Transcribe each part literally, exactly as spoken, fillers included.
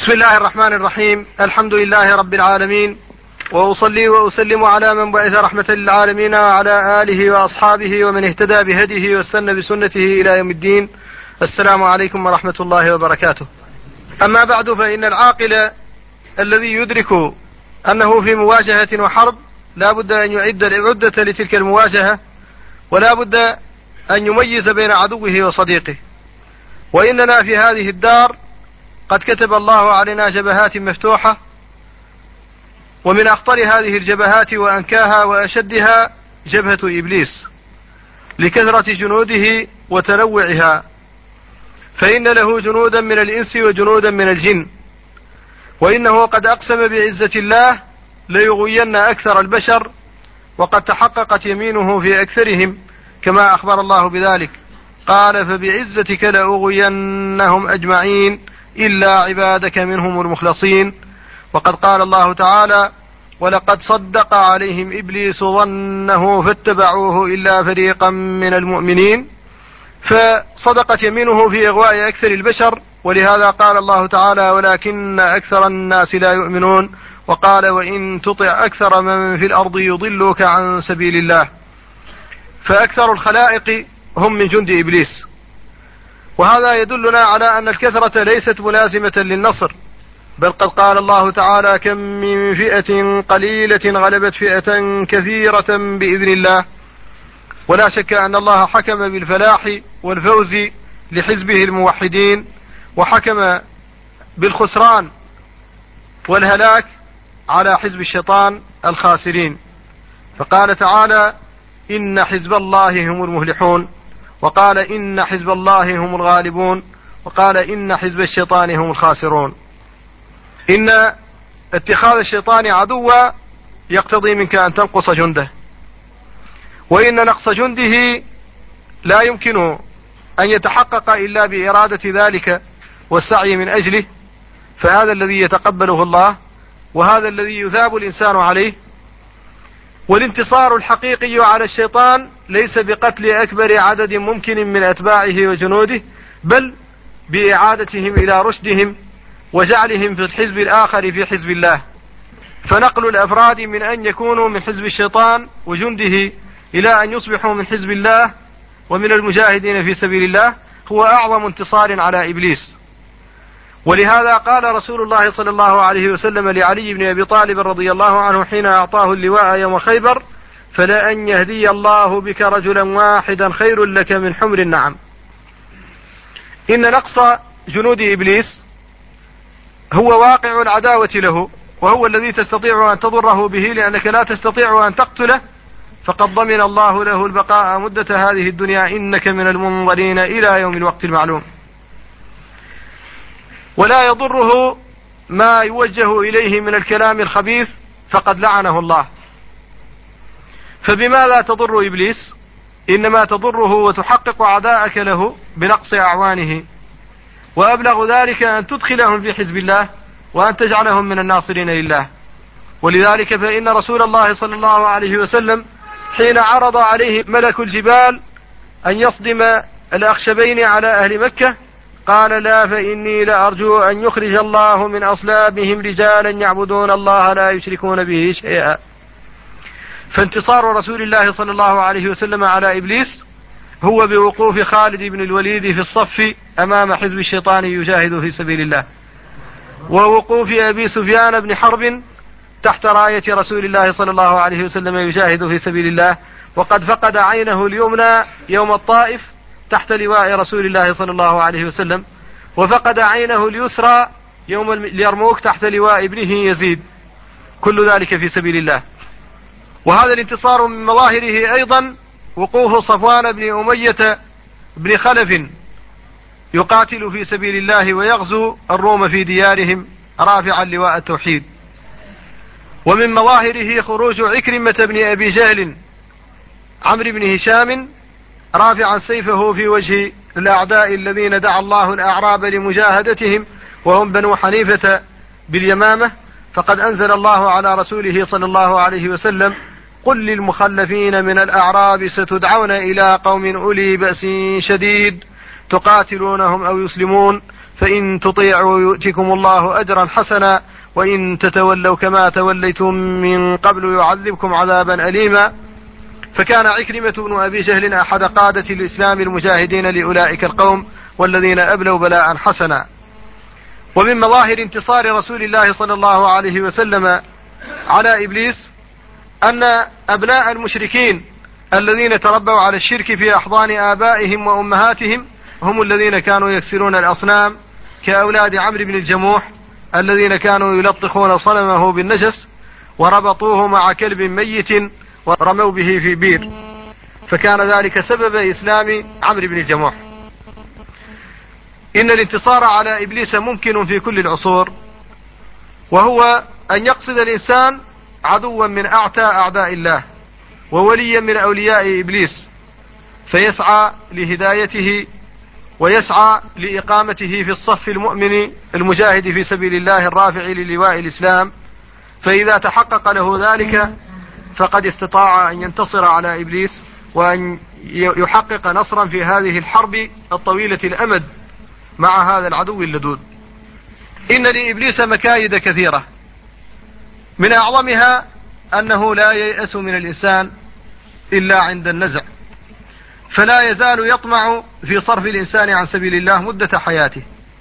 بسم الله الرحمن الرحيم. الحمد لله رب العالمين، وأصلي وأسلم على من بعث رحمة للعالمين وعلى آله وأصحابه ومن اهتدى بهديه واستنى بسنته إلى يوم الدين. السلام عليكم ورحمة الله وبركاته. أما بعد، فإن العاقل الذي يدرك أنه في مواجهة وحرب لا بد أن يعد العدة لتلك المواجهة، ولا بد أن يميز بين عدوه وصديقه. وإننا في هذه الدار قد كتب الله علينا جبهات مفتوحة، ومن أخطر هذه الجبهات وأنكاها وأشدها جبهة إبليس لكثرة جنوده وتنوعها، فإن له جنودا من الإنس وجنودا من الجن، وإنه قد أقسم بعزة الله ليغوين أكثر البشر، وقد تحققت يمينه في أكثرهم كما أخبر الله بذلك، قال فبعزتك لأغوينهم أجمعين إلا عبادك منهم المخلصين. وقد قال الله تعالى ولقد صدق عليهم إبليس ظنه فاتبعوه إلا فريقا من المؤمنين، فصدقت يمينه في إغواء أكثر البشر، ولهذا قال الله تعالى ولكن أكثر الناس لا يؤمنون، وقال وإن تطع أكثر من في الأرض يضلوك عن سبيل الله. فأكثر الخلائق هم من جند إبليس، وهذا يدلنا على أن الكثرة ليست ملازمة للنصر، بل قد قال الله تعالى كم من فئة قليلة غلبت فئة كثيرة بإذن الله. ولا شك أن الله حكم بالفلاح والفوز لحزبه الموحدين، وحكم بالخسران والهلاك على حزب الشيطان الخاسرين، فقال تعالى إن حزب الله هم المفلحون، وقال إن حزب الله هم الغالبون، وقال إن حزب الشيطان هم الخاسرون. إن اتخاذ الشيطان عدوا يقتضي منك أن تنقص جنده، وإن نقص جنده لا يمكن أن يتحقق إلا بإرادة ذلك والسعي من أجله، فهذا الذي يتقبله الله، وهذا الذي يثاب الإنسان عليه. والانتصار الحقيقي على الشيطان ليس بقتل أكبر عدد ممكن من أتباعه وجنوده، بل بإعادتهم إلى رشدهم وجعلهم في الحزب الآخر في حزب الله. فنقل الأفراد من أن يكونوا من حزب الشيطان وجنده إلى أن يصبحوا من حزب الله ومن المجاهدين في سبيل الله هو أعظم انتصار على إبليس. ولهذا قال رسول الله صلى الله عليه وسلم لعلي بن أبي طالب رضي الله عنه حين أعطاه اللواء يوم خيبر فلأن يهدي الله بك رجلا واحدا خير لك من حمر النعم. إن نقص جنود إبليس هو واقع العداوة له، وهو الذي تستطيع أن تضره به، لأنك لا تستطيع أن تقتله، فقد ضمن الله له البقاء مدة هذه الدنيا إنك من المنظرين إلى يوم الوقت المعلوم. ولا يضره ما يوجه إليه من الكلام الخبيث، فقد لعنه الله. فبماذا تضر إبليس؟ إنما تضره وتحقق عداءك له بنقص أعوانه، وأبلغ ذلك أن تدخلهم في حزب الله وأن تجعلهم من الناصرين لله. ولذلك فإن رسول الله صلى الله عليه وسلم حين عرض عليه ملك الجبال أن يصدم الأخشبين على أهل مكة قال لا فإني لأرجو أن يخرج الله من أصلابهم رجالا يعبدون الله لا يشركون به شيئا. فانتصار رسول الله صلى الله عليه وسلم على إبليس هو بوقوف خالد بن الوليد في الصف أمام حزب الشيطان يجاهد في سبيل الله، ووقوف أبي سفيان بن حرب تحت راية رسول الله صلى الله عليه وسلم يجاهد في سبيل الله، وقد فقد عينه اليمنى يوم الطائف تحت لواء رسول الله صلى الله عليه وسلم، وفقد عينه اليسرى يوم اليرموك تحت لواء ابنه يزيد، كل ذلك في سبيل الله. وهذا الانتصار من مظاهره أيضا وقوف صفوان بن أمية بن خلف يقاتل في سبيل الله ويغزو الروم في ديارهم رافعا لواء التوحيد. ومن مظاهره خروج عكرمة بن أبي جهل عمرو بن هشام رافعا سيفه في وجه الأعداء الذين دعا الله الأعراب لمجاهدتهم وهم بنو حنيفة باليمامة، فقد أنزل الله على رسوله صلى الله عليه وسلم قل للمخلفين من الأعراب ستدعون إلى قوم أولي بأس شديد تقاتلونهم أو يسلمون فإن تطيعوا يؤتكم الله أجرا حسنا وإن تتولوا كما توليتم من قبل يعذبكم عذابا أليما. فكان عكرمة بن أبي جهل أحد قادة الإسلام المجاهدين لأولئك القوم والذين أبلوا بلاء حسنا. ومن مظاهر انتصار رسول الله صلى الله عليه وسلم على إبليس أن أبناء المشركين الذين تربوا على الشرك في أحضان آبائهم وأمهاتهم هم الذين كانوا يكسرون الأصنام، كأولاد عمرو بن الجموح الذين كانوا يلطخون صنمه بالنجس وربطوه مع كلب ميت ورموا به في بير، فكان ذلك سبب إسلام عمرو بن الجموح. إن الانتصار على إبليس ممكن في كل العصور، وهو أن يقصد الإنسان عدوا من أعتى أعداء الله ووليا من أولياء إبليس فيسعى لهدايته ويسعى لإقامته في الصف المؤمن المجاهد في سبيل الله الرافع للواء الإسلام. فإذا تحقق له ذلك فقد استطاع أن ينتصر على إبليس وأن يحقق نصرا في هذه الحرب الطويلة الأمد مع هذا العدو اللدود. إن لإبليس مكايد كثيرة، من أعظمها أنه لا ييأس من الإنسان إلا عند النزع، فلا يزال يطمع في صرف الإنسان عن سبيل الله مدة حياته،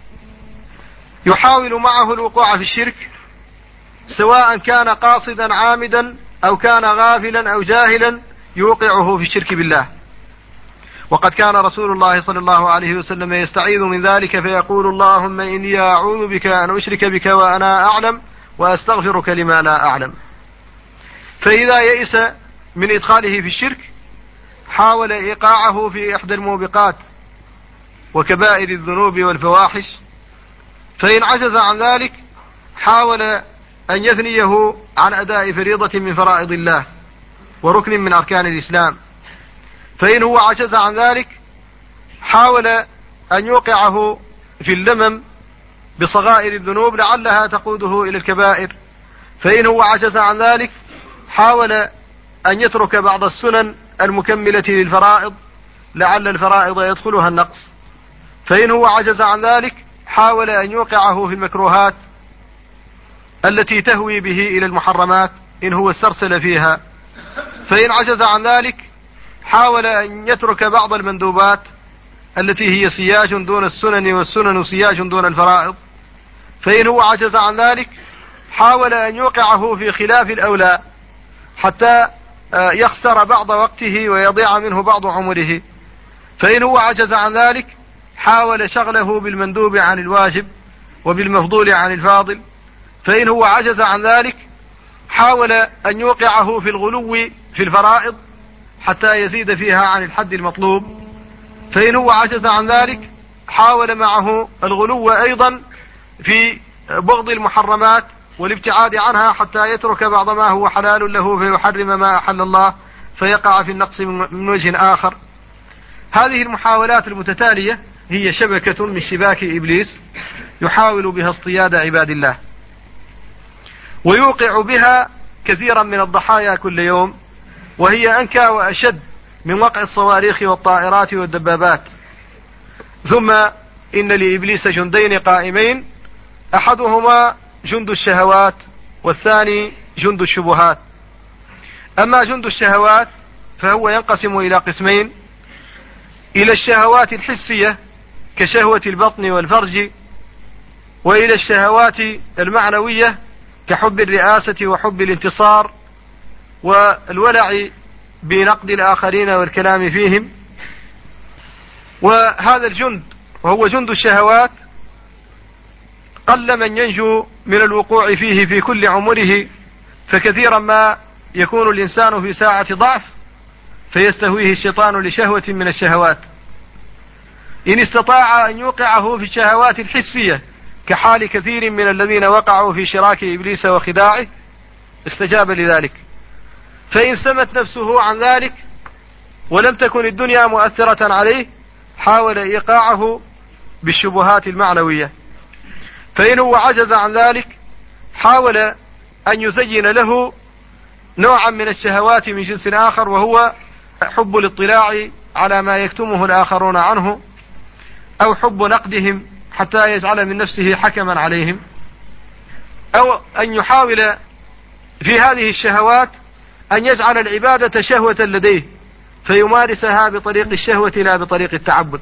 يحاول معه الوقوع في الشرك سواء كان قاصدا عامدا أو كان غافلا أو جاهلا يوقعه في الشرك بالله. وقد كان رسول الله صلى الله عليه وسلم يستعيذ من ذلك فيقول اللهم إني أعوذ بك أن أشرك بك وأنا أعلم وأستغفرك لما لا أعلم. فإذا يئس من إدخاله في الشرك حاول إيقاعه في إحدى الموبقات وكبائر الذنوب والفواحش، فإن عجز عن ذلك حاول أن يثنيه عن أداء فريضة من فرائض الله وركن من أركان الإسلام، فإن هو عجز عن ذلك حاول أن يوقعه في اللمم بصغائر الذنوب لعلها تقوده إلى الكبائر، فإن هو عجز عن ذلك حاول أن يترك بعض السنن المكملة للفرائض لعل الفرائض يدخلها النقص، فإن هو عجز عن ذلك حاول أن يوقعه في المكروهات التي تهوي به إلى المحرمات إن هو استرسل فيها، فإن عجز عن ذلك حاول أن يترك بعض المندوبات التي هي سياج دون السنن والسنن سياج دون الفرائض، فإن هو عجز عن ذلك حاول أن يوقعه في خلاف الأولى حتى يخسر بعض وقته ويضيع منه بعض عمره، فإن هو عجز عن ذلك حاول شغله بالمندوب عن الواجب وبالمفضول عن الفاضل، فإن هو عجز عن ذلك حاول أن يوقعه في الغلو في الفرائض حتى يزيد فيها عن الحد المطلوب، فإن هو عجز عن ذلك حاول معه الغلو أيضا في بغض المحرمات والابتعاد عنها حتى يترك بعض ما هو حلال له فيحرم ما أحل الله فيقع في النقص من وجه آخر. هذه المحاولات المتتالية هي شبكة من شباك إبليس يحاول بها اصطياد عباد الله ويوقع بها كثيرا من الضحايا كل يوم، وهي أنكى وأشد من وقع الصواريخ والطائرات والدبابات. ثم إن لإبليس جندين قائمين، أحدهما جند الشهوات والثاني جند الشبهات. أما جند الشهوات فهو ينقسم إلى قسمين: إلى الشهوات الحسية كشهوة البطن والفرج، وإلى الشهوات المعنوية كحب الرئاسة وحب الانتصار والولع بنقد الآخرين والكلام فيهم. وهذا الجند وهو جند الشهوات قل من ينجو من الوقوع فيه في كل عمره، فكثيرا ما يكون الإنسان في ساعة ضعف فيستهويه الشيطان لشهوة من الشهوات. إن استطاع أن يوقعه في الشهوات الحسية كحال كثير من الذين وقعوا في شراك إبليس وخداعه استجاب لذلك، فإن سمت نفسه عن ذلك ولم تكن الدنيا مؤثرة عليه حاول إيقاعه بالشبهات المعنوية، فإن هو عجز عن ذلك حاول أن يزين له نوعا من الشهوات من جنس آخر، وهو حب الاطلاع على ما يكتمه الآخرون عنه، أو حب نقدهم حتى يجعل من نفسه حكما عليهم، أو أن يحاول في هذه الشهوات أن يجعل العبادة شهوة لديه فيمارسها بطريق الشهوة لا بطريق التعبد،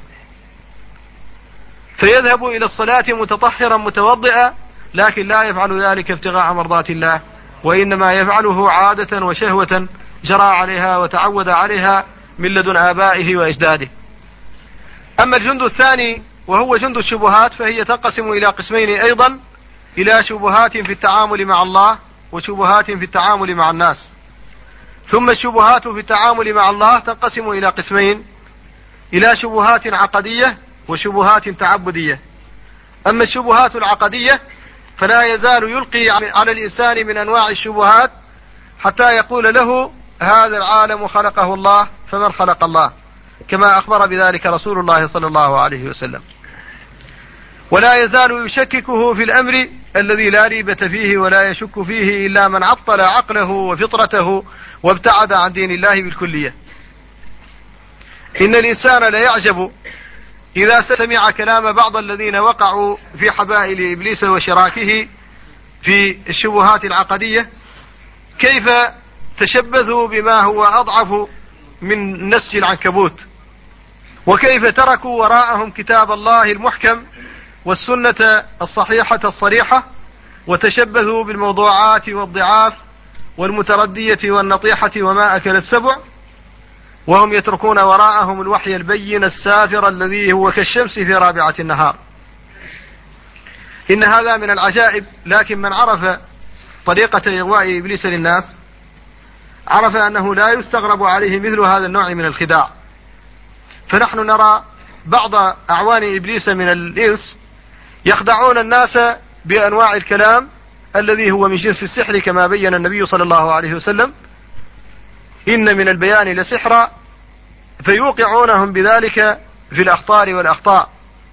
فيذهب إلى الصلاة متطهرا متوضئا، لكن لا يفعل ذلك ابتغاء مرضات الله، وإنما يفعله عادة وشهوة جرى عليها وتعود عليها من لدن آبائه وأجداده. أما الجند الثاني وهو جند الشبهات فهي تنقسم إلى قسمين أيضا، إلى شبهات في التعامل مع الله وشبهات في التعامل مع الناس. ثم الشبهات في التعامل مع الله تنقسم إلى قسمين، إلى شبهات عقدية وشبهات تعبدية. أما الشبهات العقدية فلا يزال يلقي على الإنسان من أنواع الشبهات حتى يقول له هذا العالم خلقه الله فمن خلق الله، كما أخبر بذلك رسول الله صلى الله عليه وسلم. ولا يزال يشككه في الأمر الذي لا ريبة فيه ولا يشك فيه إلا من عطل عقله وفطرته وابتعد عن دين الله بالكلية. إن الإنسان لا يعجب إذا سمع كلام بعض الذين وقعوا في حبائل إبليس وشراكه في الشبهات العقدية، كيف تشبثوا بما هو أضعف من نسج العنكبوت، وكيف تركوا وراءهم كتاب الله المحكم والسنة الصحيحة الصريحة، وتشبثوا بالموضوعات والضعاف والمتردية والنطيحة وما أكل السبع، وهم يتركون وراءهم الوحي البين السافر الذي هو كالشمس في رابعة النهار. إن هذا من العجائب، لكن من عرف طريقة إغواء إبليس للناس عرف أنه لا يستغرب عليه مثل هذا النوع من الخداع. فنحن نرى بعض أعوان إبليس من الإنس يخدعون الناس بأنواع الكلام الذي هو من جنس السحر، كما بين النبي صلى الله عليه وسلم: إن من البيان لسحرا، فيوقعونهم بذلك في الأخطار والأخطاء.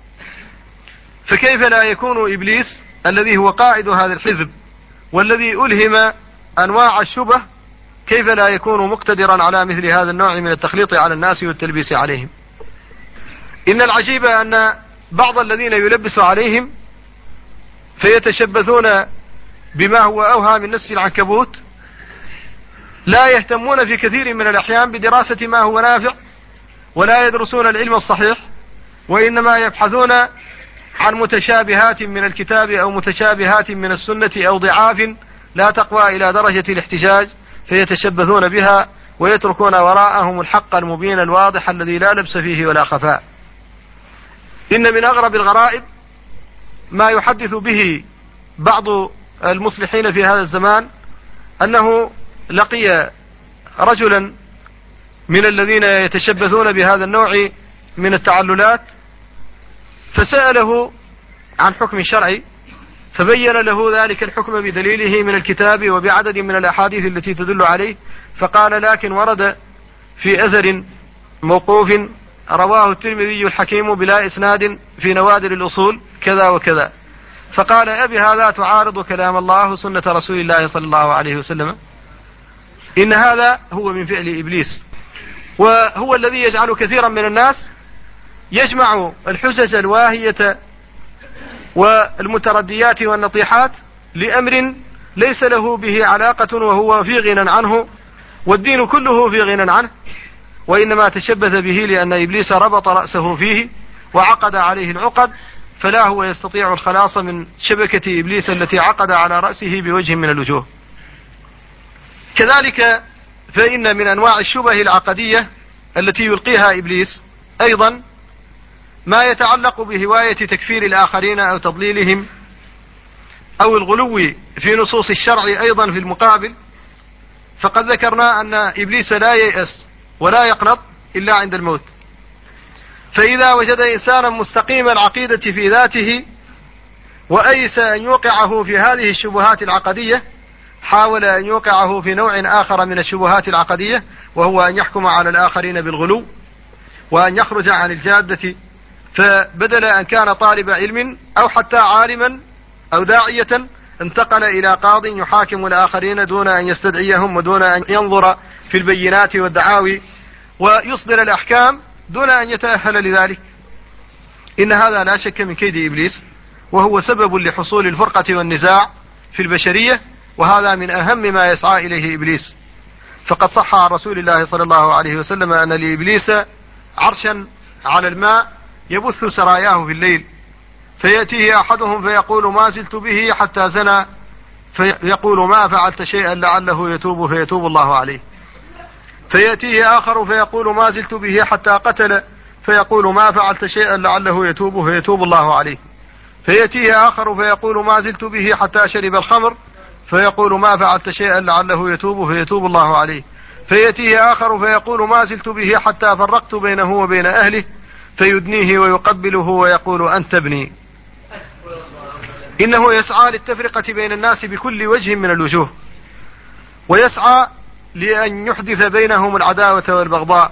فكيف لا يكون إبليس الذي هو قائد هذا الحزب والذي ألهم أنواع الشبه، كيف لا يكون مقتدرا على مثل هذا النوع من التخليط على الناس والتلبيس عليهم؟ إن العجيب أن بعض الذين يلبس عليهم فيتشبثون بما هو أوهى من نسج العنكبوت لا يهتمون في كثير من الأحيان بدراسة ما هو نافع، ولا يدرسون العلم الصحيح، وإنما يبحثون عن متشابهات من الكتاب أو متشابهات من السنة أو ضعاف لا تقوى إلى درجة الاحتجاج، فيتشبثون بها ويتركون وراءهم الحق المبين الواضح الذي لا لبس فيه ولا خفاء. إن من أغرب الغرائب ما يحدث به بعض المصلحين في هذا الزمان أنه لقي رجلا من الذين يتشبثون بهذا النوع من التعللات، فسأله عن حكم شرعي، فبين له ذلك الحكم بدليله من الكتاب وبعدد من الأحاديث التي تدل عليه، فقال: لكن ورد في أثر موقوف رواه الترمذي الحكيم بلا إسناد في نوادر الأصول كذا وكذا. فقال: أبي هذا تعارض كلام الله وسنة رسول الله صلى الله عليه وسلم؟ إن هذا هو من فعل إبليس، وهو الذي يجعل كثيرا من الناس يجمع الحجج الواهية والمترديات والنطيحات لأمر ليس له به علاقة وهو في غنى عنه، والدين كله في غنى عنه، وإنما تشبث به لأن إبليس ربط رأسه فيه وعقد عليه العقد، فلا هو يستطيع الخلاص من شبكة إبليس التي عقد على رأسه بوجه من الوجوه. كذلك فإن من أنواع الشبه العقدية التي يلقيها إبليس أيضا ما يتعلق بهواية تكفير الآخرين أو تضليلهم أو الغلو في نصوص الشرع أيضا في المقابل. فقد ذكرنا أن إبليس لا ييأس ولا يقنط إلا عند الموت، فإذا وجد إنسانا مستقيم العقيدة في ذاته وأيس أن يوقعه في هذه الشبهات العقدية، حاول أن يوقعه في نوع آخر من الشبهات العقدية، وهو أن يحكم على الآخرين بالغلو وأن يخرج عن الجادة. فبدل أن كان طالب علم أو حتى عالما أو داعية انتقل إلى قاض يحاكم الآخرين دون أن يستدعيهم ودون أن ينظر في البينات والدعاوي ويصدر الأحكام دون أن يتأهل لذلك. إن هذا لا شك من كيد إبليس، وهو سبب لحصول الفرقة والنزاع في البشرية، وهذا من أهم ما يسعى إليه إبليس. فقد صح عن رسول الله صلى الله عليه وسلم أن لإبليس عرشا على الماء يبث سراياه في الليل، فيأتيه أحدهم فيقول ما زلت به حتى زنى، فيقول ما فعلت شيئا لعله يتوب فيتوب الله عليه. فيأتيه آخر فيقول ما زلت به حتى قتل، فيقول ما فعلت شيئا لعله يتوب فيتوب الله عليه. فيأتيه آخر فيقول ما زلت به حتى شرب الخمر، فيقول ما فعلت شيئا لعله يتوب فيتوب الله عليه. فيأتيه آخر فيقول ما زلت به حتى فرقت بينه وبين أهله، فيدنيه ويقبله ويقول أنت ابني. إنه يسعى للتفرقة بين الناس بكل وجه من الوجوه، ويسعى لأن يحدث بينهم العداوة والبغضاء،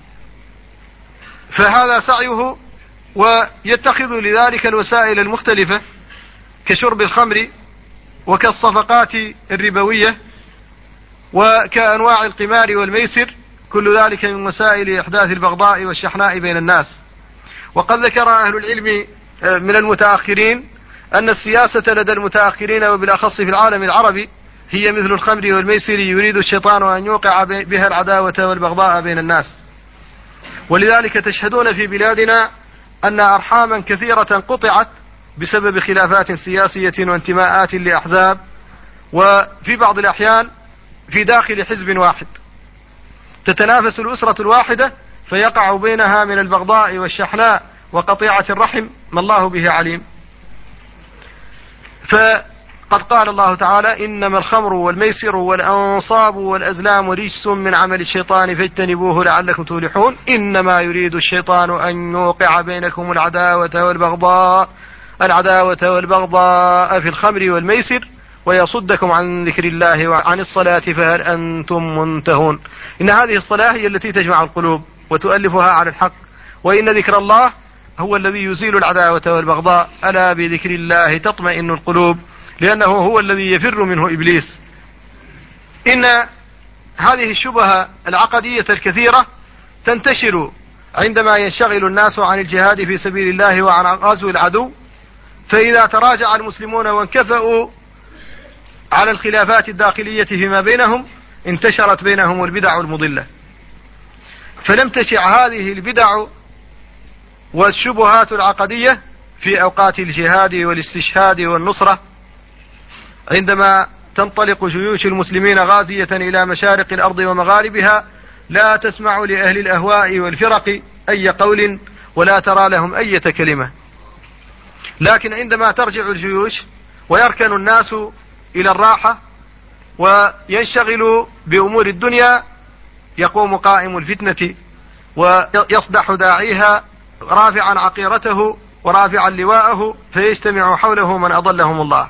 فهذا سعيه، ويتخذ لذلك الوسائل المختلفة كشرب الخمر وكالصفقات الربوية وكأنواع القمار والميسر، كل ذلك من وسائل إحداث البغضاء والشحناء بين الناس. وقد ذكر أهل العلم من المتأخرين أن السياسة لدى المتأخرين وبالأخص في العالم العربي هي مثل الخمر والميسر، يريد الشيطان أن يوقع بها العداوة والبغضاء بين الناس. ولذلك تشهدون في بلادنا أن أرحاما كثيرة قطعت بسبب خلافات سياسية وانتماءات لأحزاب، وفي بعض الأحيان في داخل حزب واحد تتنافس الأسرة الواحدة، فيقع بينها من البغضاء والشحناء وقطيعة الرحم ما الله به عليم. فقد قال الله تعالى إنما الخمر والميسر والأنصاب والأزلام رجس من عمل الشيطان فاجتنبوه لعلكم تفلحون إنما يريد الشيطان أن يوقع بينكم العداوة والبغضاء العداوة والبغضاء في الخمر والميسر ويصدكم عن ذكر الله وعن الصلاة فهل أنتم منتهون. إن هذه الصلاة هي التي تجمع القلوب وتؤلفها على الحق، وإن ذكر الله هو الذي يزيل العداوة والبغضاء. ألا بذكر الله تطمئن القلوب، لأنه هو الذي يفر منه إبليس. إن هذه الشبهة العقدية الكثيرة تنتشر عندما ينشغل الناس عن الجهاد في سبيل الله وعن غزو العدو، فإذا تراجع المسلمون وانكفأوا على الخلافات الداخلية فيما بينهم انتشرت بينهم البدع المضلة، فلم تشع هذه البدع والشبهات العقدية في أوقات الجهاد والاستشهاد والنصرة، عندما تنطلق جيوش المسلمين غازية إلى مشارق الأرض ومغاربها لا تسمع لأهل الأهواء والفرق أي قول ولا ترى لهم أي كلمة. لكن عندما ترجع الجيوش ويركن الناس إلى الراحة وينشغلوا بأمور الدنيا يقوم قائم الفتنة ويصدح داعيها رافعا عقيرته ورافعا لواءه، فيجتمع حوله من أضلهم الله.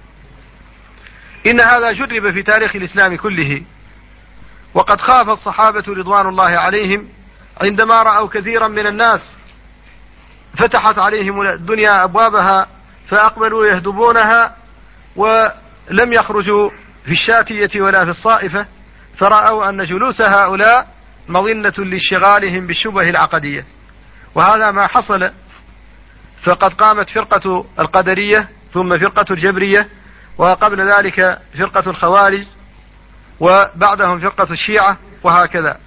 إن هذا جرب في تاريخ الإسلام كله، وقد خاف الصحابة رضوان الله عليهم عندما رأوا كثيرا من الناس فتحت عليهم الدنيا أبوابها فأقبلوا يهدبونها، ولم يخرجوا في الشاتية ولا في الصائفة، فرأوا أن جلوس هؤلاء مظنة لاشتغالهم بالشبه العقدية، وهذا ما حصل. فقد قامت فرقة القدرية ثم فرقة الجبرية، وقبل ذلك فرقة الخوارج، وبعدهم فرقة الشيعة، وهكذا.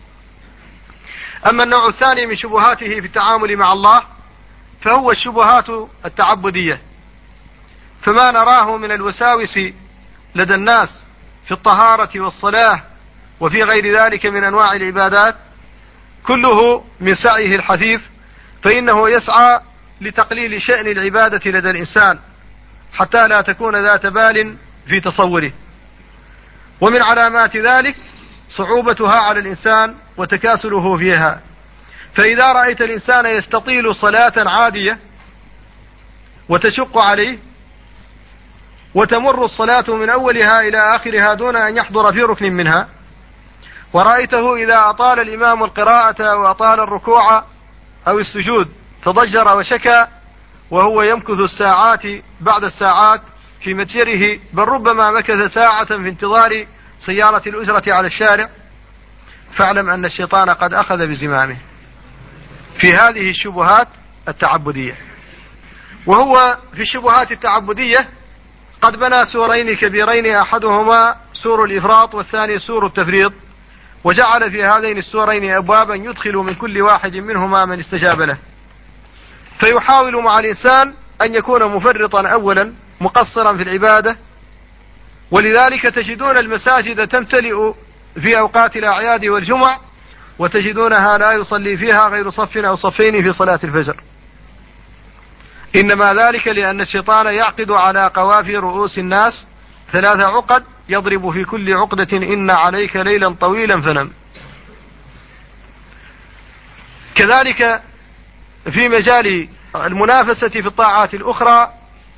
أما النوع الثاني من شبهاته في التعامل مع الله فهو الشبهات التعبدية، فما نراه من الوساوس لدى الناس في الطهارة والصلاة وفي غير ذلك من أنواع العبادات كله من سعيه الحثيث، فإنه يسعى لتقليل شأن العبادة لدى الإنسان حتى لا تكون ذات بال في تصوره. ومن علامات ذلك صعوبتها على الإنسان وتكاسله فيها، فإذا رأيت الإنسان يستطيل صلاة عادية وتشق عليه وتمر الصلاة من أولها إلى آخرها دون أن يحضر في ركن منها، ورأيته إذا أطال الإمام القراءة وأطال الركوع أو السجود تضجر وشكى، وهو يمكث الساعات بعد الساعات في متجره، بل ربما مكث ساعة في انتظار سيارة الأجرة على الشارع، فاعلم أن الشيطان قد أخذ بزمامه. في هذه الشبهات التعبدية. وهو في الشبهات التعبدية قد بنى سورين كبيرين، أحدهما سور الإفراط والثاني سور التفريط، وجعل في هذين السورين أبوابا يدخل من كل واحد منهما من استجاب له، فيحاول مع الإنسان أن يكون مفرطا أولا مقصرا في العبادة. ولذلك تجدون المساجد تمتلئ في أوقات الأعياد والجمع، وتجدونها لا يصلي فيها غير صف أو صفين في صلاة الفجر، إنما ذلك لأن الشيطان يعقد على قوافي رؤوس الناس ثلاث عقد يضرب في كل عقدة إن عليك ليلا طويلا فنم. كذلك في مجال المنافسة في الطاعات الأخرى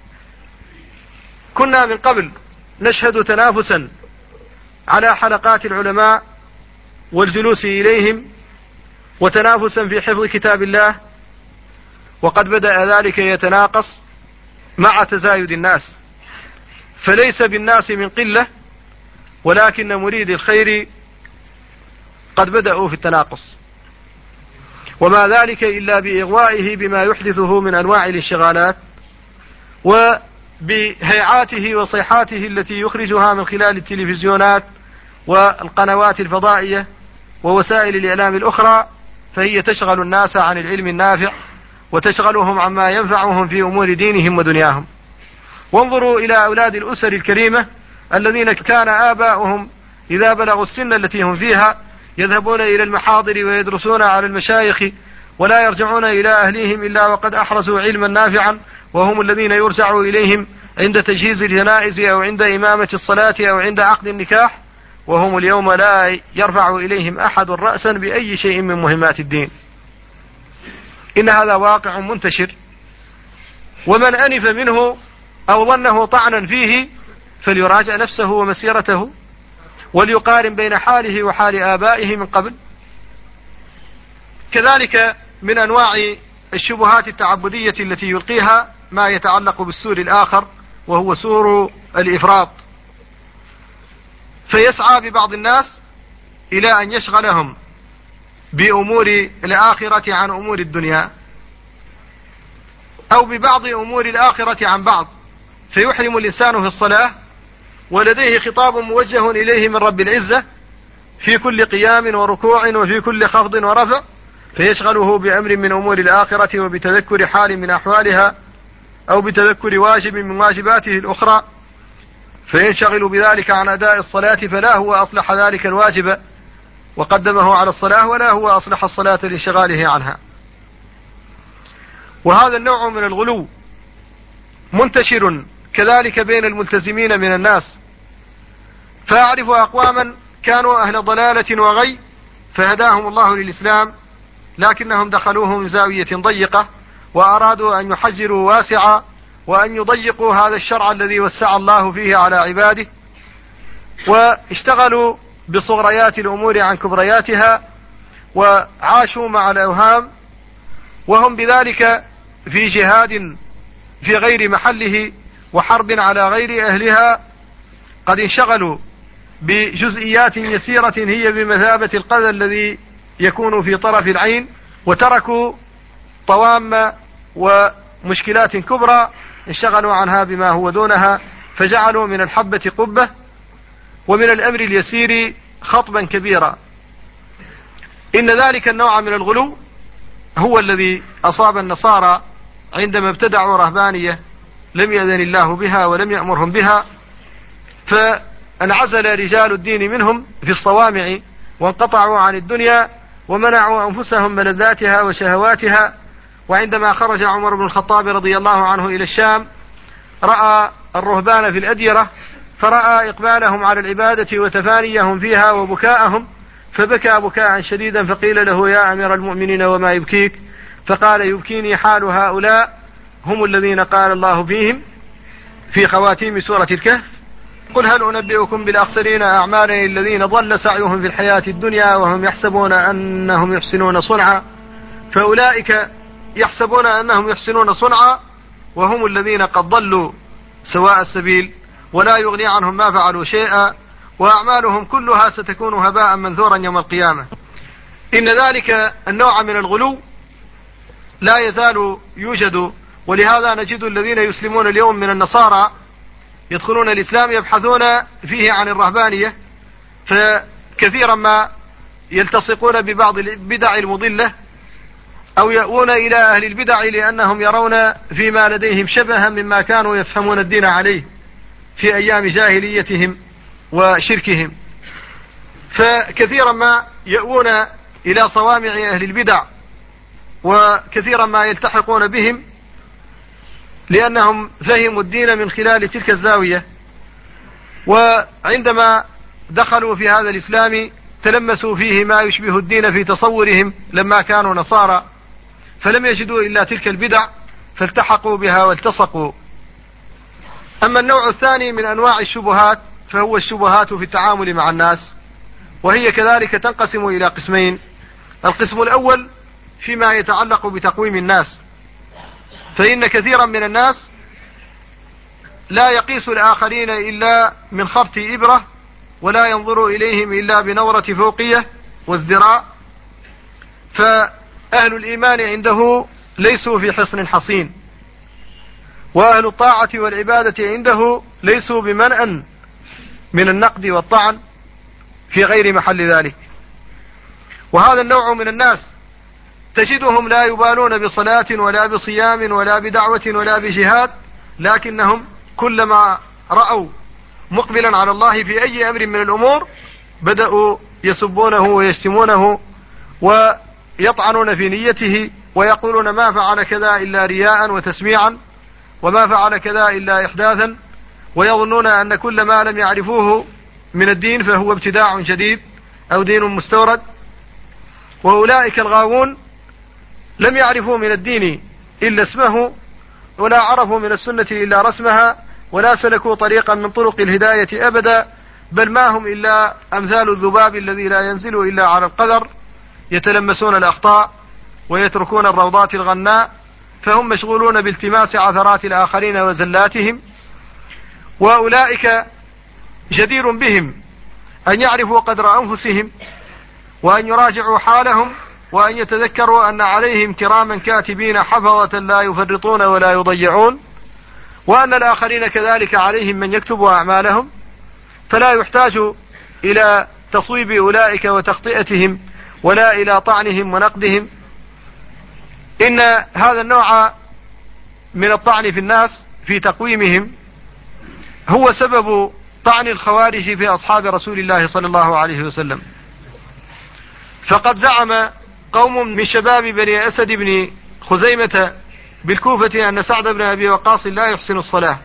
كنا من قبل نشهد تنافسا على حلقات العلماء والجلوس إليهم، وتنافسا في حفظ كتاب الله، وقد بدأ ذلك يتناقص مع تزايد الناس، فليس بالناس من قلة، ولكن مريد الخير قد بدأوا في التناقص، وما ذلك إلا بإغوائه بما يحدثه من أنواع الانشغالات وبهيعاته وصيحاته التي يخرجها من خلال التلفزيونات والقنوات الفضائية ووسائل الإعلام الأخرى، فهي تشغل الناس عن العلم النافع وتشغلهم عما ينفعهم في أمور دينهم ودنياهم. وانظروا إلى أولاد الأسر الكريمة الذين كان آباؤهم إذا بلغوا السن التي هم فيها يذهبون إلى المحاضر ويدرسون على المشايخ ولا يرجعون إلى أهليهم إلا وقد أحرزوا علما نافعا، وهم الذين يرجع إليهم عند تجهيز الجنائز أو عند إمامة الصلاة أو عند عقد النكاح، وهم اليوم لا يرفع إليهم أحد رأسا بأي شيء من مهمات الدين. إن هذا واقع منتشر، ومن أنف منه أو ظنه طعنا فيه فليراجع نفسه ومسيرته، وليقارن بين حاله وحال آبائه من قبل. كذلك من أنواع الشبهات التعبدية التي يلقيها ما يتعلق بالسور الآخر، وهو سور الإفراط، فيسعى ببعض الناس إلى أن يشغلهم بأمور الآخرة عن أمور الدنيا، أو ببعض أمور الآخرة عن بعض، فيحرم الإنسان في الصلاة ولديه خطاب موجه إليه من رب العزة في كل قيام وركوع وفي كل خفض ورفع، فيشغله بأمر من أمور الآخرة وبتذكر حال من أحوالها أو بتذكر واجب من واجباته الأخرى، فينشغل بذلك عن أداء الصلاة، فلا هو أصلح ذلك الواجب وقدمه على الصلاة، ولا هو أصلح الصلاة لانشغاله عنها. وهذا النوع من الغلو منتشر كذلك بين الملتزمين من الناس، فأعرف أقواما كانوا أهل ضلالة وغي فهداهم الله للإسلام، لكنهم دخلوه من زاوية ضيقة وأرادوا أن يحجروا واسعا وأن يضيقوا هذا الشرع الذي وسع الله فيه على عباده، واشتغلوا بصغريات الأمور عن كبرياتها وعاشوا مع الأوهام، وهم بذلك في جهاد في غير محله وحرب على غير أهلها، قد انشغلوا بجزئيات يسيرة هي بمثابة القذى الذي يكون في طرف العين، وتركوا طوام ومشكلات كبرى انشغلوا عنها بما هو دونها، فجعلوا من الحبة قبة ومن الأمر اليسير خطبا كبيرا. إن ذلك النوع من الغلو هو الذي أصاب النصارى عندما ابتدعوا رهبانية لم يأذن الله بها ولم يأمرهم بها، فانعزل رجال الدين منهم في الصوامع وانقطعوا عن الدنيا ومنعوا أنفسهم ملذاتها وشهواتها. وعندما خرج عمر بن الخطاب رضي الله عنه إلى الشام رأى الرهبان في الأديرة، فرأى إقبالهم على العبادة وتفانيهم فيها وبكاءهم، فبكى بكاء شديدا، فقيل له يا أمير المؤمنين وما يبكيك؟ فقال يبكيني حال هؤلاء هم الذين قال الله فيهم في خواتيم سورة الكهف قل هل أنبئكم بالأخسرين أعمالا الذين ضل سعيهم في الحياة الدنيا وهم يحسبون أنهم يحسنون صنعا. فأولئك يحسبون أنهم يحسنون صنعا وهم الذين قد ضلوا سواء السبيل ولا يغني عنهم ما فعلوا شيئا، وأعمالهم كلها ستكون هباء منثورا يوم القيامة. إن ذلك النوع من الغلو لا يزال يوجد، ولهذا نجد الذين يسلمون اليوم من النصارى يدخلون الإسلام يبحثون فيه عن الرهبانية، فكثيرا ما يلتصقون ببعض البدع المضلة أو يأوون إلى أهل البدع لأنهم يرون فيما لديهم شبها مما كانوا يفهمون الدين عليه في أيام جاهليتهم وشركهم، فكثيرا ما يأوون إلى صوامع أهل البدع، وكثيرا ما يلتحقون بهم لأنهم فهموا الدين من خلال تلك الزاوية. وعندما دخلوا في هذا الإسلام تلمسوا فيه ما يشبه الدين في تصورهم لما كانوا نصارى، فلم يجدوا إلا تلك البدع فالتحقوا بها والتصقوا. أما النوع الثاني من أنواع الشبهات فهو الشبهات في التعامل مع الناس، وهي كذلك تنقسم إلى قسمين. القسم الأول فيما يتعلق بتقويم الناس، فإن كثيرا من الناس لا يقيس الآخرين إلا من خبط إبرة، ولا ينظر إليهم إلا بنظرة فوقية وازدراء، فأهل الإيمان عنده ليسوا في حصن حصين، وأهل الطاعة والعبادة عنده ليسوا بمنأ من النقد والطعن في غير محل ذلك. وهذا النوع من الناس تجدهم لا يبالون بصلاة ولا بصيام ولا بدعوة ولا بجهاد، لكنهم كلما رأوا مقبلا على الله في أي أمر من الأمور بدأوا يسبونه ويشتمونه ويطعنون في نيته، ويقولون ما فعل كذا إلا رياء وتسميعا، وما فعل كذا إلا إحداثا، ويظنون أن كل ما لم يعرفوه من الدين فهو ابتداع جديد أو دين مستورد. وأولئك الغاوون لم يعرفوا من الدين إلا اسمه، ولا عرفوا من السنة إلا رسمها، ولا سلكوا طريقا من طرق الهداية أبدا، بل ما هم إلا أمثال الذباب الذي لا ينزل إلا على القدر، يتلمسون الأخطاء ويتركون الروضات الغناء، فهم مشغولون بالتماس عثرات الآخرين وزلاتهم. وأولئك جدير بهم أن يعرفوا قدر أنفسهم، وأن يراجعوا حالهم، وأن يتذكروا أن عليهم كراما كاتبين حفظة لا يفرطون ولا يضيعون، وأن الآخرين كذلك عليهم من يكتب أعمالهم، فلا يحتاج إلى تصويب أولئك وتخطئتهم ولا إلى طعنهم ونقدهم. إن هذا النوع من الطعن في الناس في تقويمهم هو سبب طعن الخوارج في أصحاب رسول الله صلى الله عليه وسلم. فقد زعم قوم من شباب بني أسد بن خزيمة بالكوفة أن سعد بن أبي وقاص لا يحسن الصلاة،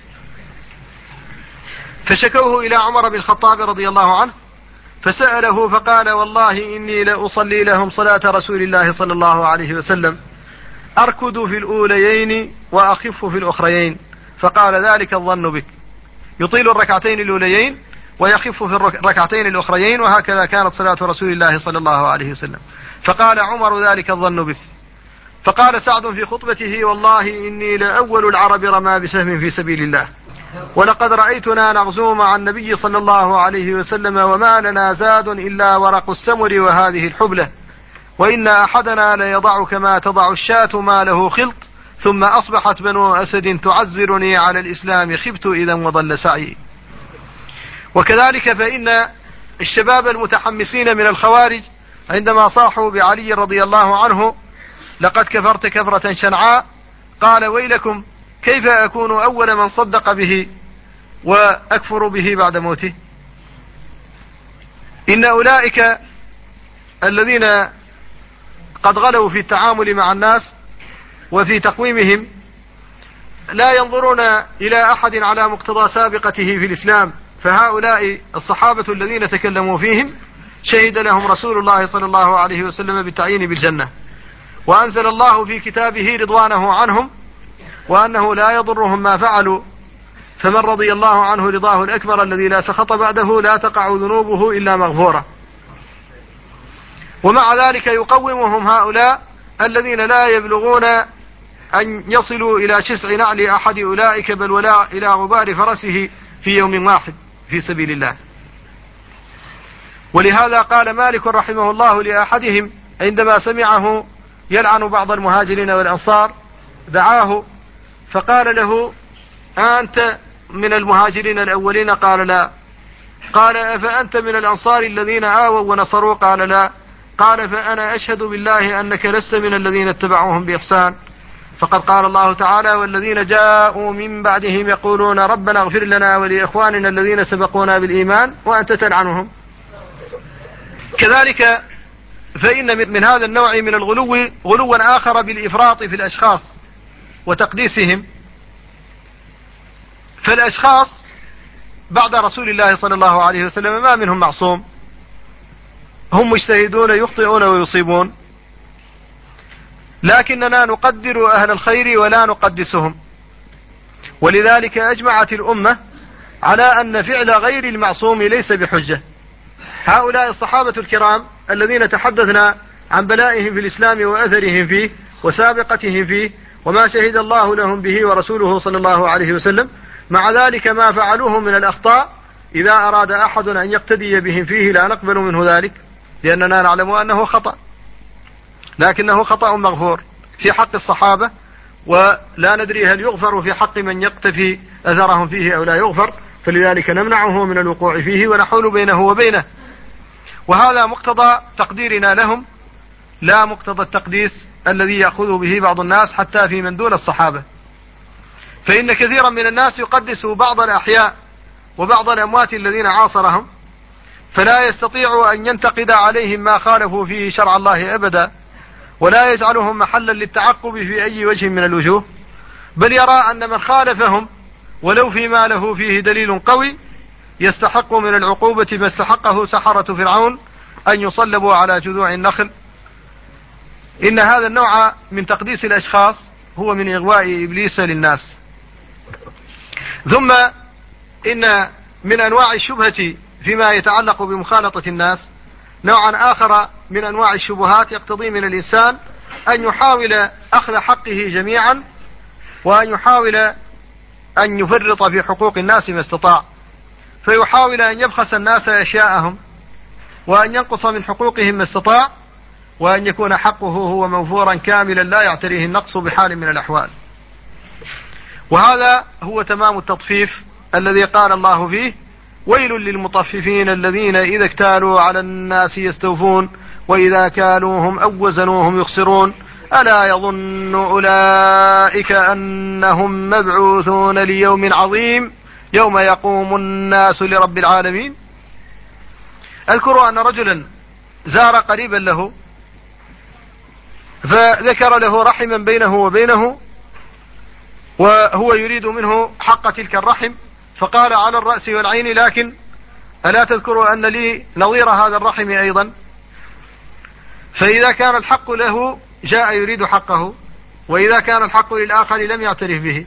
فشكوه إلى عمر بن الخطاب رضي الله عنه، فسأله فقال والله إني لأصلي لهم صلاة رسول الله صلى الله عليه وسلم، أركض في الأوليين وأخف في الأخريين. فقال ذلك الظن بك، يطيل الركعتين الأوليين ويخف في الركعتين الأخريين، وهكذا كانت صلاة رسول الله صلى الله عليه وسلم. فقال عمر ذلك الظن بك. فقال سعد في خطبته والله إني لأول العرب رمى بسهم في سبيل الله، ولقد رأيتنا نغزو مع النبي صلى الله عليه وسلم وما لنا زاد إلا ورق السمر وهذه الحبلة، وإن أحدنا ليضع كما تضع الشاة ما له خلط، ثم أصبحت بنو أسد تعزرني على الإسلام، خبت إذا وضل سعي. وكذلك فإن الشباب المتحمسين من الخوارج عندما صاحوا بعلي رضي الله عنه لقد كفرت كفرة شنعاء، قال ويلكم كيف أكون أول من صدق به وأكفر به بعد موته. إن أولئك الذين قد غلوا في التعامل مع الناس وفي تقويمهم لا ينظرون إلى أحد على مقتضى سابقته في الإسلام، فهؤلاء الصحابة الذين تكلموا فيهم شهد لهم رسول الله صلى الله عليه وسلم بالتعيين بالجنة، وأنزل الله في كتابه رضوانه عنهم وأنه لا يضرهم ما فعلوا، فمن رضي الله عنه رضاه الأكبر الذي لا سخط بعده لا تقع ذنوبه إلا مغفورة. ومع ذلك يقومهم هؤلاء الذين لا يبلغون أن يصلوا إلى شسع نعل أحد أولئك، بل ولا إلى غبار فرسه في يوم واحد في سبيل الله. ولهذا قال مالك رحمه الله لأحدهم عندما سمعه يلعن بعض المهاجرين والأنصار دعاه فقال له: أنت من المهاجرين الأولين؟ قال: لا. قال: أفأنت من الأنصار الذين آووا ونصروا؟ قال: لا. قال: فأنا أشهد بالله أنك لست من الذين اتبعوهم بإحسان، فقد قال الله تعالى: والذين جاءوا من بعدهم يقولون ربنا اغفر لنا ولإخواننا الذين سبقونا بالإيمان وأنت تلعنهم. كذلك فإن من هذا النوع من الغلو غلوا آخر بالإفراط في الأشخاص وتقديسهم. فالأشخاص بعد رسول الله صلى الله عليه وسلم ما منهم معصوم، هم مجتهدون يخطئون ويصيبون، لكننا نقدر أهل الخير ولا نقدسهم. ولذلك أجمعت الأمة على أن فعل غير المعصوم ليس بحجة. هؤلاء الصحابة الكرام الذين تحدثنا عن بلائهم في الإسلام وأثرهم فيه وسابقتهم فيه وما شهد الله لهم به ورسوله صلى الله عليه وسلم، مع ذلك ما فعلوه من الأخطاء إذا أراد أحد أن يقتدي بهم فيه لا نقبل منه ذلك، لأننا نعلم أنه خطأ، لكنه خطأ مغفور في حق الصحابة، ولا ندري هل يغفر في حق من يقتفي أثرهم فيه أو لا يغفر، فلذلك نمنعه من الوقوع فيه ونحول بينه وبينه. وهذا مقتضى تقديرنا لهم، لا مقتضى التقديس الذي يأخذ به بعض الناس حتى في من دون الصحابة. فإن كثيرا من الناس يقدس بعض الأحياء وبعض الأموات الذين عاصرهم، فلا يستطيع أن ينتقد عليهم ما خالفوا فيه شرع الله أبدا، ولا يجعلهم محلا للتعقب في أي وجه من الوجوه، بل يرى أن من خالفهم ولو فيما له فيه دليل قوي يستحق من العقوبة ما استحقه سحرة فرعون أن يصلبوا على جذوع النخل. إن هذا النوع من تقديس الأشخاص هو من إغواء إبليس للناس. ثم إن من أنواع الشبهة فيما يتعلق بمخالطة الناس نوعا آخر من أنواع الشبهات يقتضي من الإنسان أن يحاول أخذ حقه جميعا، وأن يحاول أن يفرط في حقوق الناس ما استطاع، فيحاول أن يبخس الناس أشياءهم وأن ينقص من حقوقهم ما استطاع، وأن يكون حقه هو موفورا كاملا لا يعتريه النقص بحال من الأحوال. وهذا هو تمام التطفيف الذي قال الله فيه: ويل للمطففين الذين إذا اكتالوا على الناس يستوفون وإذا كالوهم أو وزنوهم يخسرون ألا يظن أولئك أنهم مبعوثون ليوم عظيم يوم يقوم الناس لرب العالمين. أذكر أن رجلا زار قريبا له فذكر له رحما بينه وبينه وهو يريد منه حق تلك الرحم، فقال: على الرأس والعين، لكن ألا تذكر أن لي نظير هذا الرحم أيضا؟ فإذا كان الحق له جاء يريد حقه، وإذا كان الحق للآخر لم يعترف به.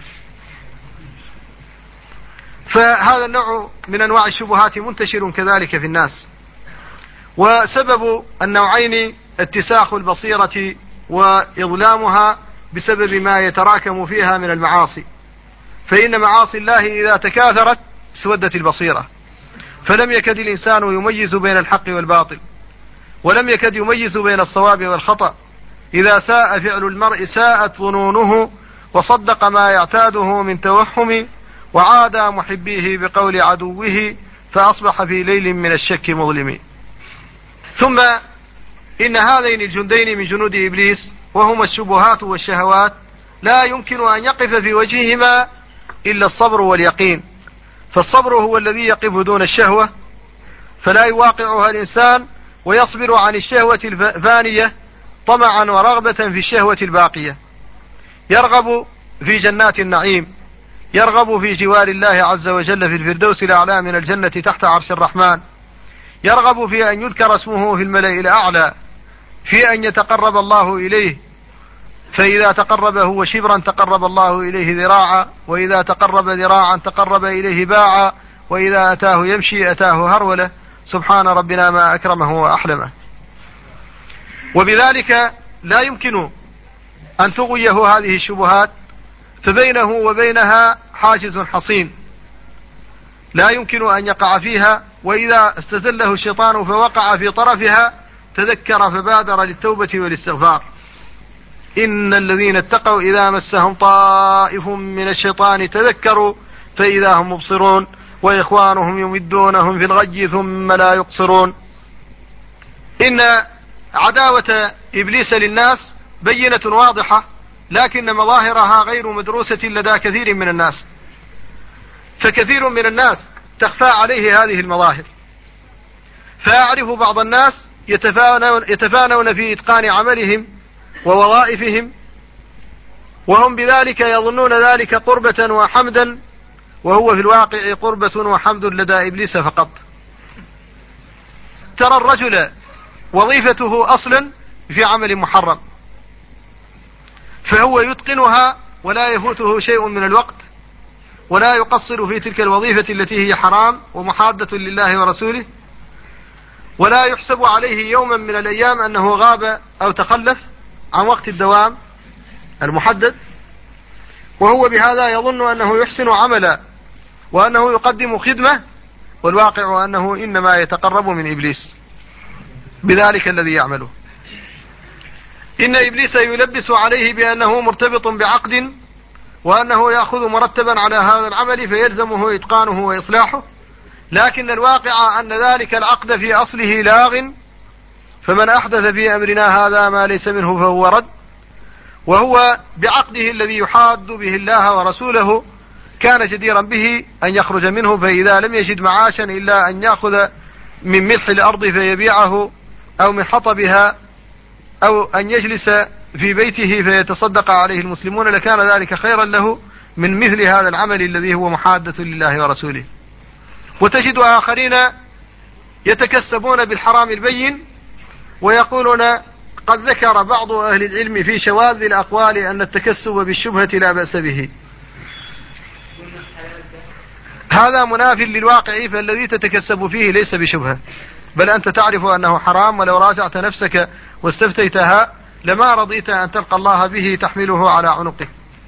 فهذا النوع من أنواع الشبهات منتشر كذلك في الناس. وسبب النوعين اتساخ البصيرة وإظلامها بسبب ما يتراكم فيها من المعاصي، فإن معاصي الله إذا تكاثرت اسودت البصيرة، فلم يكد الإنسان يميز بين الحق والباطل، ولم يكد يميز بين الصواب والخطأ. إذا ساء فعل المرء ساءت ظنونه، وصدق ما يعتاده من توهم، وعاد محبيه بقول عدوه، فأصبح في ليل من الشك مظلم. ثم إن هذين الجندين من جنود إبليس وهما الشبهات والشهوات لا يمكن أن يقف في وجههما إلا الصبر واليقين. فالصبر هو الذي يقف دون الشهوة، فلا يواقعها الإنسان ويصبر عن الشهوة الفانية طمعا ورغبة في الشهوة الباقية. يرغب في جنات النعيم، يرغب في جوار الله عز وجل في الفردوس الأعلى من الجنة تحت عرش الرحمن، يرغب في أن يذكر اسمه في الملأ الأعلى، في أن يتقرب الله إليه، فإذا تقرب هو شبرا تقرب الله إليه ذراعا، وإذا تقرب ذراعا تقرب إليه باعا، وإذا أتاه يمشي أتاه هرولة. سبحان ربنا ما أكرمه وأحلمه. وبذلك لا يمكن أن تغيه هذه الشبهات، فبينه وبينها حاجز حصين لا يمكن أن يقع فيها، وإذا استزله الشيطان فوقع في طرفها تذكر فبادر للتوبة والاستغفار. إن الذين اتقوا إذا مسهم طائف من الشيطان تذكروا فإذا هم مبصرون وإخوانهم يمدونهم في الغي ثم لا يقصرون. إن عداوة إبليس للناس بينة واضحة، لكن مظاهرها غير مدروسة لدى كثير من الناس، فكثير من الناس تخفى عليه هذه المظاهر، فأعرف بعض الناس يتفانون, يتفانون في إتقان عملهم ووظائفهم، وهم بذلك يظنون ذلك قربة وحمدا، وهو في الواقع قربة وحمد لدى إبليس فقط. ترى الرجل وظيفته أصلا في عمل محرم، فهو يتقنها ولا يفوته شيء من الوقت، ولا يقصر في تلك الوظيفة التي هي حرام ومحادة لله ورسوله، ولا يحسب عليه يوما من الأيام أنه غاب أو تخلف عن وقت الدوام المحدد، وهو بهذا يظن أنه يحسن عملا وأنه يقدم خدمة، والواقع أنه إنما يتقرب من إبليس بذلك الذي يعمله. إن إبليس يلبس عليه بأنه مرتبط بعقد، وأنه يأخذ مرتبا على هذا العمل فيلزمه إتقانه وإصلاحه، لكن الواقع أن ذلك العقد في أصله لاغ، فمن أحدث في أمرنا هذا ما ليس منه فهو رد، وهو بعقده الذي يحاد به الله ورسوله كان جديرا به أن يخرج منه، فإذا لم يجد معاشا إلا أن يأخذ من ملح الأرض فيبيعه أو من حطبها أو أن يجلس في بيته فيتصدق عليه المسلمون لكان ذلك خيرا له من مثل هذا العمل الذي هو محادة لله ورسوله. وتجد آخرين يتكسبون بالحرام البين ويقولون قد ذكر بعض أهل العلم في شواذ الأقوال أن التكسب بالشبهة لا بأس به. هذا مناف للواقع، فالذي تتكسب فيه ليس بشبهة، بل أنت تعرف أنه حرام، ولو راجعت نفسك واستفتيتها لما رضيت أن تلقى الله به تحمله على عنقك.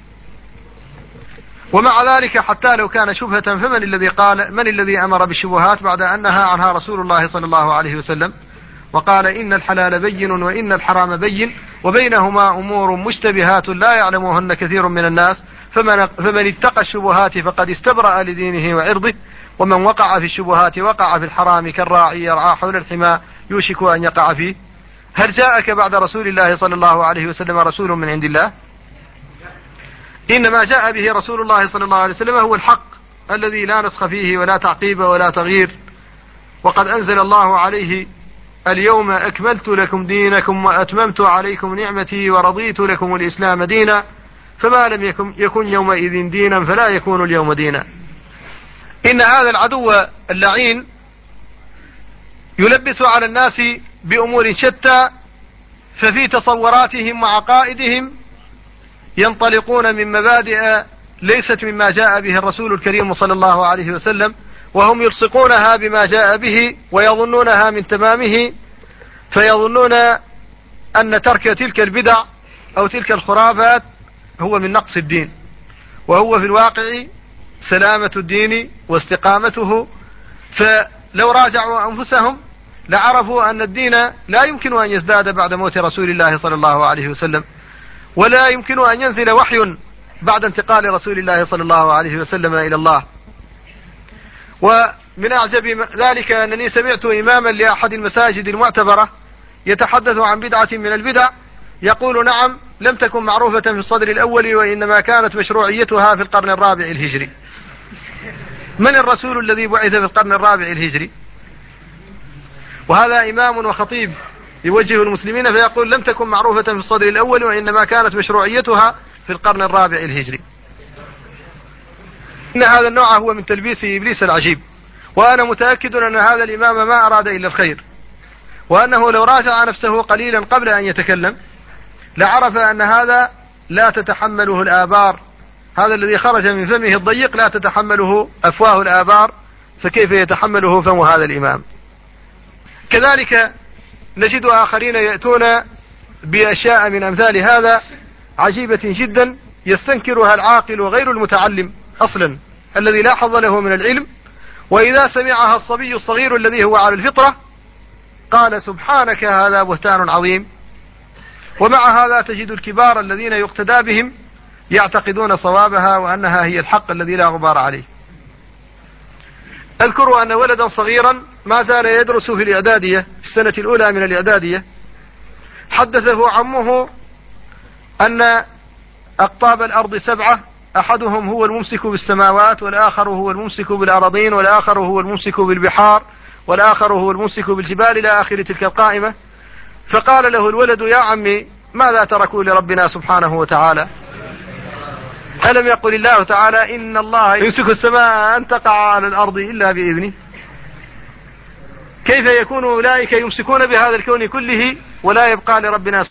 ومع ذلك حتى لو كان شبهة فمن الذي قال من الذي أمر بالشبهات بعد أن نهى عنها رسول الله صلى الله عليه وسلم وقال إن الحلال بين وإن الحرام بين وبينهما أمور مشتبهات لا يعلمهن كثير من الناس فمن, فمن اتقى الشبهات فقد استبرأ لدينه وعرضه ومن وقع في الشبهات وقع في الحرام كالراعي يرعى حول الحمى يوشك أن يقع فيه. هل جاءك بعد رسول الله صلى الله عليه وسلم رسول من عند الله؟ إنما جاء به رسول الله صلى الله عليه وسلم هو الحق الذي لا نسخ فيه ولا تعقيب ولا تغيير، وقد أنزل الله عليه اليوم أكملت لكم دينكم وأتممت عليكم نعمتي ورضيت لكم الإسلام دينا، فما لم يكن, يكن يومئذ دينا فلا يكون اليوم دينا. إن هذا العدو اللعين يلبس على الناس بأمور شتى، ففي تصوراتهم وعقائدهم ينطلقون من مبادئ ليست مما جاء به الرسول الكريم صلى الله عليه وسلم، وهم يلصقونها بما جاء به ويظنونها من تمامه، فيظنون أن ترك تلك البدع أو تلك الخرافات هو من نقص الدين، وهو في الواقع سلامة الدين واستقامته. فلو راجعوا أنفسهم لعرفوا أن الدين لا يمكن أن يزداد بعد موت رسول الله صلى الله عليه وسلم، ولا يمكن أن ينزل وحي بعد انتقال رسول الله صلى الله عليه وسلم إلى الله. ومن أعجب ذلك أنني سمعت إماما لأحد المساجد المعتبرة يتحدث عن بدعة من البدع يقول نعم لم تكن معروفة في الصدر الأول وإنما كانت مشروعيتها في القرن الرابع الهجري. من الرسول الذي بعث في القرن الرابع الهجري؟ وهذا إمام وخطيب يوجه المسلمين فيقول لم تكن معروفة في الصدر الأول وإنما كانت مشروعيتها في القرن الرابع الهجري. إن هذا النوع هو من تلبيس إبليس العجيب، وأنا متأكد أن هذا الإمام ما أراد إلا الخير، وأنه لو راجع نفسه قليلا قبل أن يتكلم لعرف أن هذا لا تتحمله الآبار، هذا الذي خرج من فمه الضيق لا تتحمله أفواه الآبار، فكيف يتحمله فم هذا الإمام؟ كذلك نجد آخرين يأتون بأشياء من أمثال هذا عجيبة جدا يستنكرها العاقل وغير المتعلم أصلا الذي لا حظ له من العلم، وإذا سمعها الصبي الصغير الذي هو على الفطرة قال سبحانك هذا بهتان عظيم. ومع هذا تجد الكبار الذين يقتدى بهم يعتقدون صوابها وأنها هي الحق الذي لا غبار عليه. أذكر أن ولدا صغيرا ما زال يدرس في الإعدادية في السنة الأولى من الإعدادية حدثه عمه أن أقطاب الأرض سبعة، أحدهم هو الممسك بالسماوات، والآخر هو الممسك بالأراضين، والآخر هو الممسك بالبحار، والآخر هو الممسك بالجبال، إلى آخر تلك القائمة. فقال له الولد: يا عمي، ماذا تركوا لربنا سبحانه وتعالى؟ ألم يقل الله تعالى: إن الله يمسك السماء أن تقع على الأرض إلا بإذنه؟ كيف يكون أولئك يمسكون بهذا الكون كله ولا يبقى لربنا